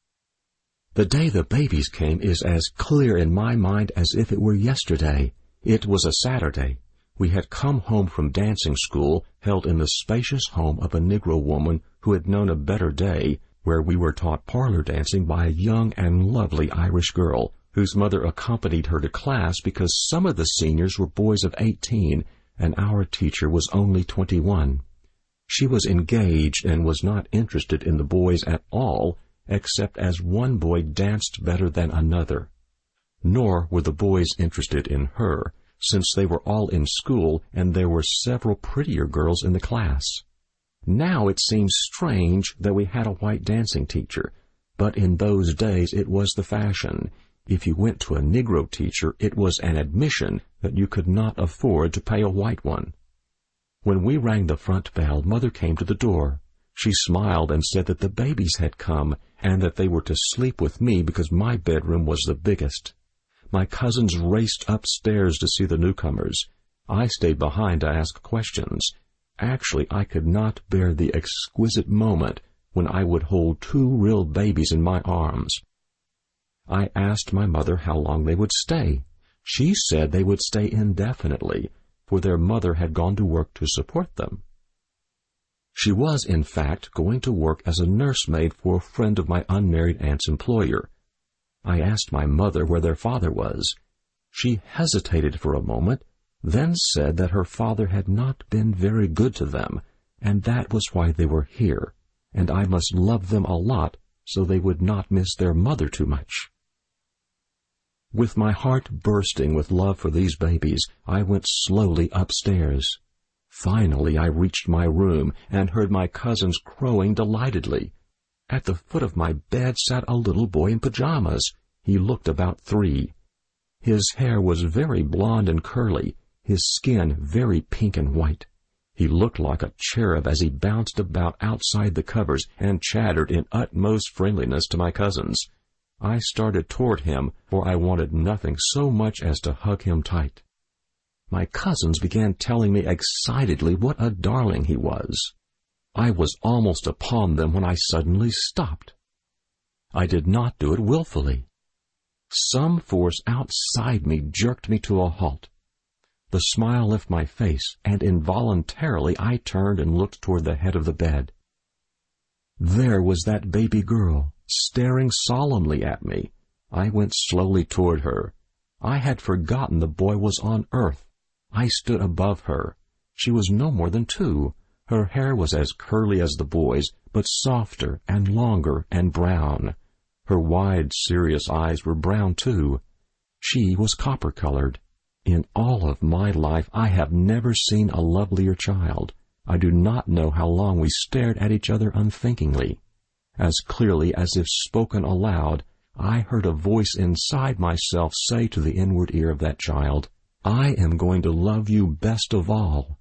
The day the babies came is as clear in my mind as if it were yesterday. It was a Saturday. We had come home from dancing school held in the spacious home of a Negro woman who had known a better day, where we were taught parlor dancing by a young and lovely Irish girl, whose mother accompanied her to class because some of the seniors were boys of 18, and our teacher was only 21. She was engaged and was not interested in the boys at all, except as one boy danced better than another. Nor were the boys interested in her, since they were all in school and there were several prettier girls in the class. Now it seems strange that we had a white dancing teacher, but in those days it was the fashion. If you went to a Negro teacher, it was an admission that you could not afford to pay a white one. When we rang the front bell, Mother came to the door. She smiled and said that the babies had come, and that they were to sleep with me because my bedroom was the biggest. My cousins raced upstairs to see the newcomers. I stayed behind to ask questions. Actually, I could not bear the exquisite moment when I would hold two real babies in my arms. I asked my mother how long they would stay. She said they would stay indefinitely, for their mother had gone to work to support them. She was, in fact, going to work as a nursemaid for a friend of my unmarried aunt's employer. I asked my mother where their father was. She hesitated for a moment, then said that her father had not been very good to them, and that was why they were here, and I must love them a lot so they would not miss their mother too much. With my heart bursting with love for these babies, I went slowly upstairs. Finally, I reached my room and heard my cousins crowing delightedly. At the foot of my bed sat a little boy in pajamas. He looked about 3. His hair was very blond and curly, his skin very pink and white. He looked like a cherub as he bounced about outside the covers and chattered in utmost friendliness to my cousins. I started toward him, for I wanted nothing so much as to hug him tight. My cousins began telling me excitedly what a darling he was. I was almost upon them when I suddenly stopped. I did not do it willfully. Some force outside me jerked me to a halt. The smile left my face, and involuntarily I turned and looked toward the head of the bed. There was that baby girl, staring solemnly at me. I went slowly toward her. I had forgotten the boy was on earth. I stood above her. She was no more than 2. Her hair was as curly as the boy's, but softer and longer and brown. Her wide, serious eyes were brown, too. She was copper-colored. In all of my life, I have never seen a lovelier child. I do not know how long we stared at each other unthinkingly. As clearly as if spoken aloud, I heard a voice inside myself say to the inward ear of that child, "I am going to love you best of all."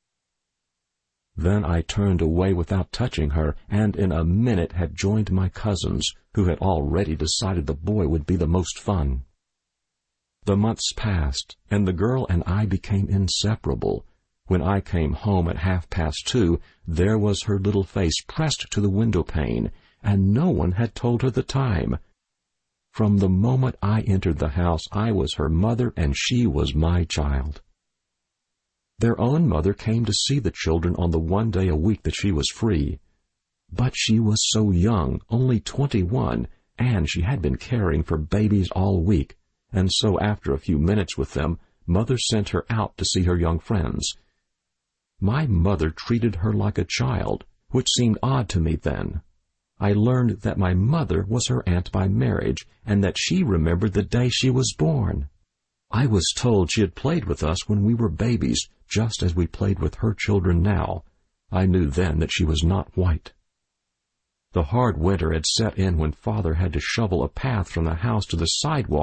Then I turned away without touching her, and in a minute had joined my cousins, who had already decided the boy would be the most fun. The months passed, and the girl and I became inseparable. When I came home at 2:30, there was her little face pressed to the window pane, and no one had told her the time. From the moment I entered the house, I was her mother, and she was my child. Their own mother came to see the children on the one day a week that she was free. But she was so young, only 21, and she had been caring for babies all week, and so after a few minutes with them, Mother sent her out to see her young friends. My mother treated her like a child, which seemed odd to me then. I learned that my mother was her aunt by marriage, and that she remembered the day she was born. I was told she had played with us when we were babies, just as we played with her children now. I knew then that she was not white. The hard winter had set in when Father had to shovel a path from the house to the sidewalk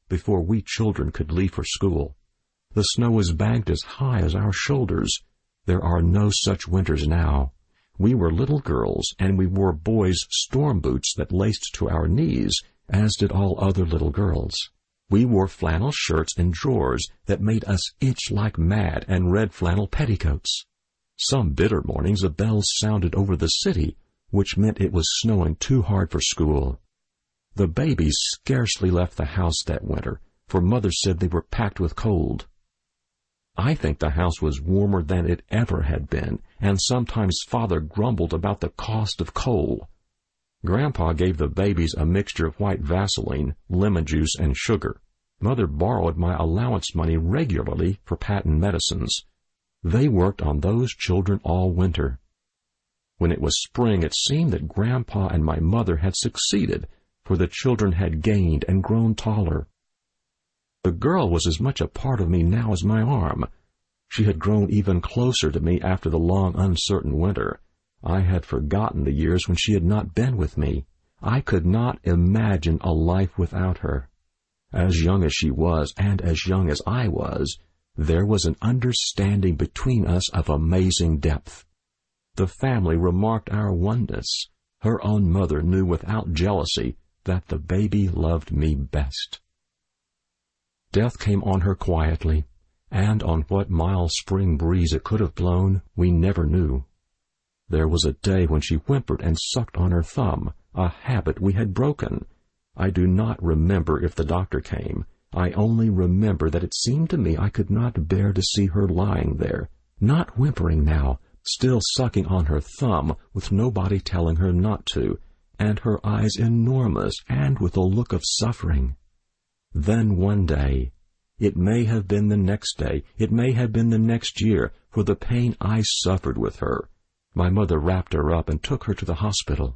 before we children could leave for school. The snow was banked as high as our shoulders. There are no such winters now. We were little girls, and we wore boys' storm boots that laced to our knees, as did all other little girls. We wore flannel shirts and drawers that made us itch like mad, and red flannel petticoats. Some bitter mornings the bells sounded over the city, which meant it was snowing too hard for school. The babies scarcely left the house that winter, for Mother said they were packed with cold. I think the house was warmer than it ever had been, and sometimes Father grumbled about the cost of coal. Grandpa gave the babies a mixture of white Vaseline, lemon juice, and sugar. Mother borrowed my allowance money regularly for patent medicines. They worked on those children all winter. When it was spring, it seemed that Grandpa and my mother had succeeded, for the children had gained and grown taller. The girl was as much a part of me now as my arm. She had grown even closer to me after the long, uncertain winter. I had forgotten the years when she had not been with me. I could not imagine a life without her. As young as she was, and as young as I was, there was an understanding between us of amazing depth. The family remarked our oneness. Her own mother knew without jealousy that the baby loved me best. Death came on her quietly, and on what mild spring breeze it could have blown, we never knew. There was a day when she whimpered and sucked on her thumb, a habit we had broken. I do not remember if the doctor came. I only remember that it seemed to me I could not bear to see her lying there, not whimpering now, still sucking on her thumb with nobody telling her not to, and her eyes enormous and with a look of suffering. Then one day, it may have been the next day, it may have been the next year, for the pain I suffered with her, my mother wrapped her up and took her to the hospital.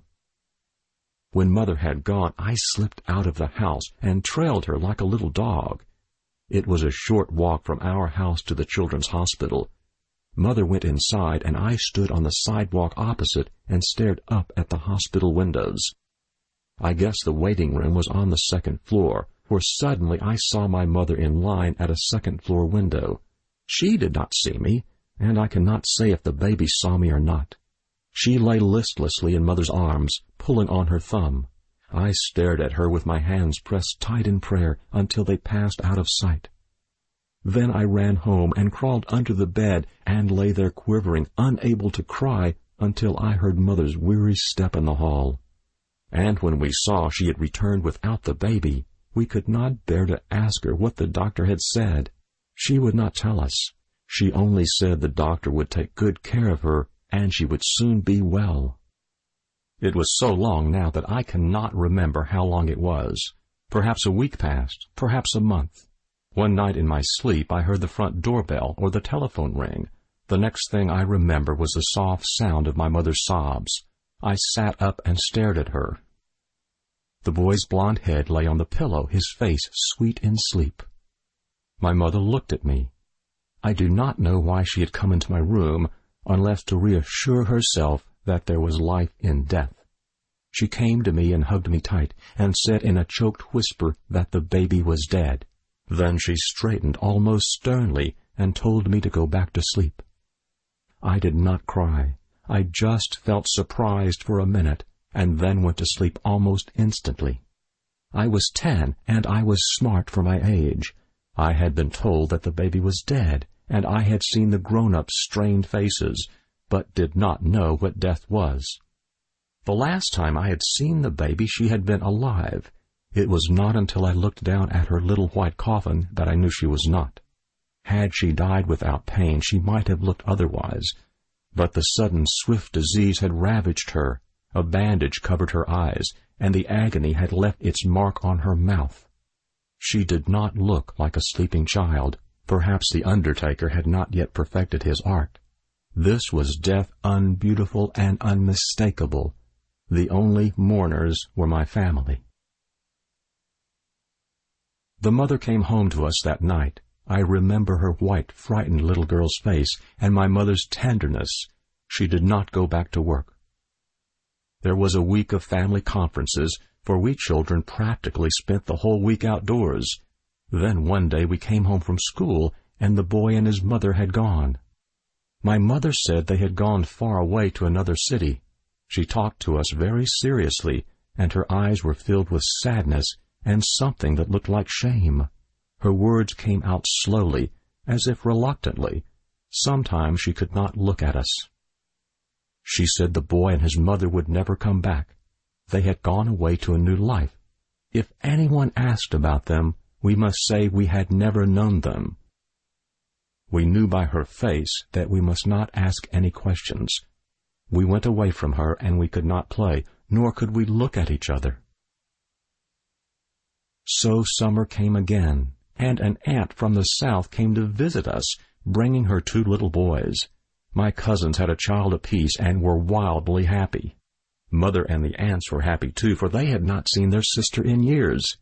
When Mother had gone, I slipped out of the house and trailed her like a little dog. It was a short walk from our house to the children's hospital. Mother went inside, and I stood on the sidewalk opposite and stared up at the hospital windows. I guess the waiting room was on the second floor, for suddenly I saw my mother in line at a second-floor window. She did not see me, and I cannot say if the baby saw me or not. She lay listlessly in Mother's arms, pulling on her thumb. I stared at her with my hands pressed tight in prayer until they passed out of sight. Then I ran home and crawled under the bed and lay there quivering, unable to cry, until I heard Mother's weary step in the hall. And when we saw she had returned without the baby, we could not bear to ask her what the doctor had said. She would not tell us. She only said the doctor would take good care of her, and she would soon be well. It was so long now that I cannot remember how long it was. Perhaps a week passed, perhaps a month. One night in my sleep I heard the front doorbell or the telephone ring. The next thing I remember was the soft sound of my mother's sobs. I sat up and stared at her. The boy's blond head lay on the pillow, his face sweet in sleep. My mother looked at me. I do not know why she had come into my room, unless to reassure herself that there was life in death. She came to me and hugged me tight, and said in a choked whisper that the baby was dead. Then she straightened almost sternly and told me to go back to sleep. I did not cry. I just felt surprised for a minute, and then went to sleep almost instantly. I was 10, and I was smart for my age. I had been told that the baby was dead, and I had seen the grown-ups' strained faces, but did not know what death was. The last time I had seen the baby, she had been alive. It was not until I looked down at her little white coffin that I knew she was not. Had she died without pain, she might have looked otherwise, but the sudden swift disease had ravaged her. A bandage covered her eyes, and the agony had left its mark on her mouth. She did not look like a sleeping child. Perhaps the undertaker had not yet perfected his art. This was death unbeautiful and unmistakable. The only mourners were my family. The mother came home to us that night. I remember her white, frightened little girl's face and my mother's tenderness. She did not go back to work. There was a week of family conferences, for we children practically spent the whole week outdoors. Then one day we came home from school, and the boy and his mother had gone. My mother said they had gone far away to another city. She talked to us very seriously, and her eyes were filled with sadness and something that looked like shame. Her words came out slowly, as if reluctantly. Sometimes she could not look at us. She said the boy and his mother would never come back. They had gone away to a new life. If anyone asked about them, we must say we had never known them. We knew by her face that we must not ask any questions. We went away from her, and we could not play, nor could we look at each other. So summer came again, and an aunt from the south came to visit us, bringing her 2 little boys. My cousins had a child apiece and were wildly happy. Mother and the aunts were happy too, for they had not seen their sister in years.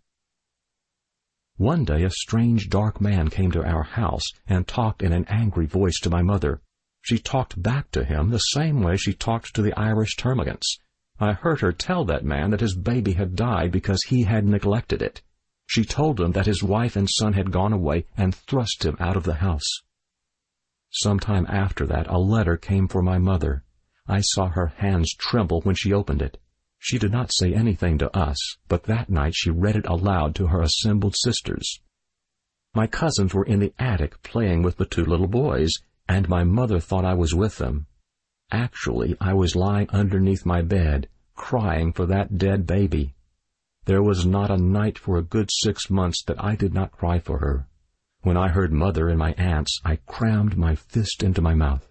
One day a strange dark man came to our house and talked in an angry voice to my mother. She talked back to him the same way she talked to the Irish termagants. I heard her tell that man that his baby had died because he had neglected it. She told him that his wife and son had gone away and thrust him out of the house. Sometime after that, a letter came for my mother. I saw her hands tremble when she opened it. She did not say anything to us, but that night she read it aloud to her assembled sisters. My cousins were in the attic playing with the 2 little boys, and my mother thought I was with them. Actually, I was lying underneath my bed, crying for that dead baby. There was not a night for a good 6 months that I did not cry for her. When I heard Mother and my aunts, I crammed my fist into my mouth.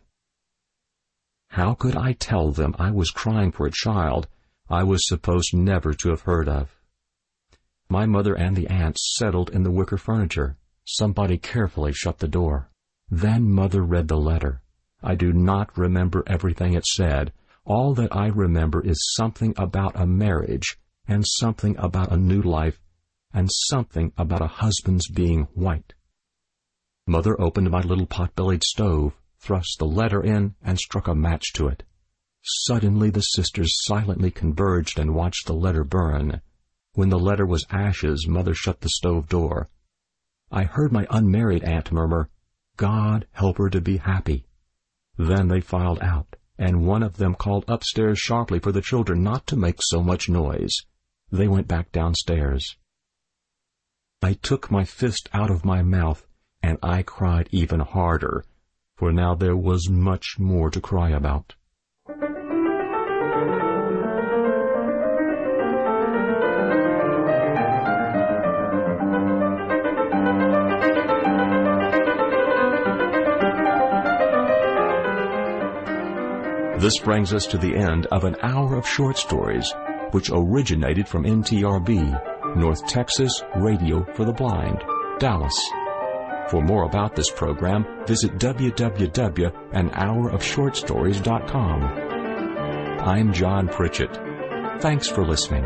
How could I tell them I was crying for a child I was supposed never to have heard of? My mother and the aunts settled in the wicker furniture. Somebody carefully shut the door. Then Mother read the letter. I do not remember everything it said. All that I remember is something about a marriage, and something about a new life, and something about a husband's being white. Mother opened my little pot-bellied stove, thrust the letter in, and struck a match to it. Suddenly the sisters silently converged and watched the letter burn. When the letter was ashes, Mother shut the stove door. I heard my unmarried aunt murmur, "God help her to be happy." Then they filed out, and one of them called upstairs sharply for the children not to make so much noise. They went back downstairs. I took my fist out of my mouth, and I cried even harder, for now there was much more to cry about. This brings us to the end of an hour of short stories, which originated from NTRB, North Texas Radio for the Blind, Dallas. For more about this program, visit www.anhourofshortstories.com. I'm John Pritchett. Thanks for listening.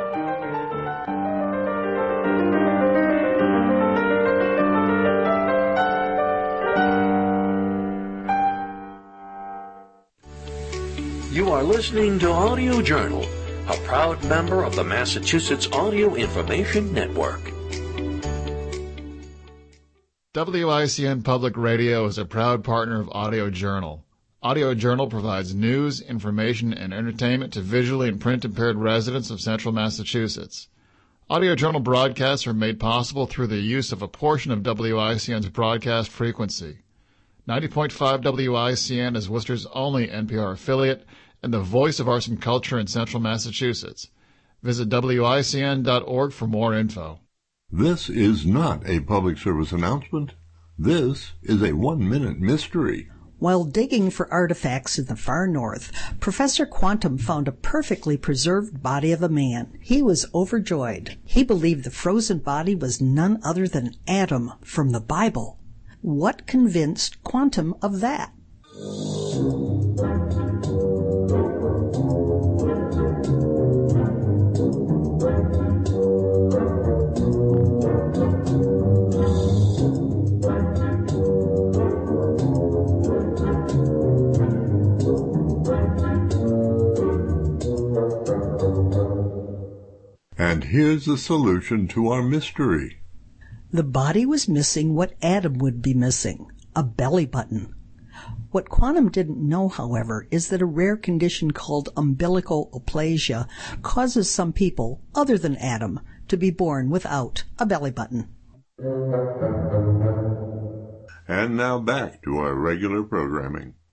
You are listening to Audio Journal, a proud member of the Massachusetts Audio Information Network. WICN Public Radio is a proud partner of Audio Journal. Audio Journal provides news, information, and entertainment to visually and print-impaired residents of central Massachusetts. Audio Journal broadcasts are made possible through the use of a portion of WICN's broadcast frequency. 90.5 WICN is Worcester's only NPR affiliate and the voice of arts and culture in central Massachusetts. Visit WICN.org for more info. This is not a public service announcement. This is a 1-minute mystery. While digging for artifacts in the far north, Professor Quantum found a perfectly preserved body of a man. He was overjoyed. He believed the frozen body was none other than Adam from the Bible. What convinced Quantum of that? And here's the solution to our mystery. The body was missing what Adam would be missing, a belly button. What Quantum didn't know, however, is that a rare condition called umbilical aplasia causes some people, other than Adam, to be born without a belly button. And now back to our regular programming.